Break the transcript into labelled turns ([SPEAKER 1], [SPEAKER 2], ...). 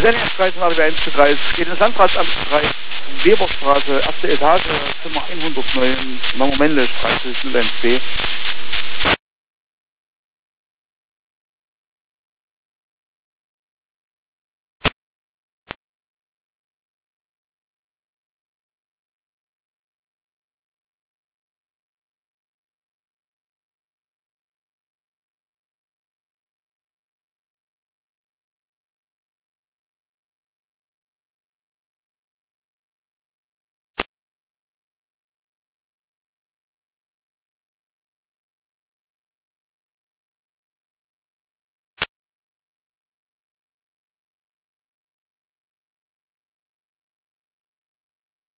[SPEAKER 1] Senningskreis, HDW1-Kreis, steht ins Landratsamt 3, Weberstraße, erste Etage, Zimmer 109, Mamomende, Straße 01b.